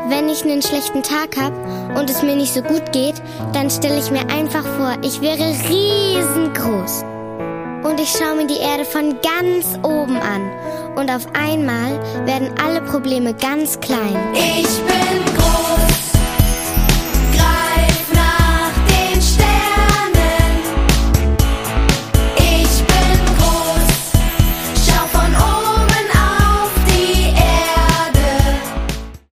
Wenn ich einen schlechten Tag habe und es mir nicht so gut geht, dann stelle ich mir einfach vor, ich wäre riesengroß. Und ich schaue mir die Erde von ganz oben an. Und auf einmal werden alle Probleme ganz klein. Ich bin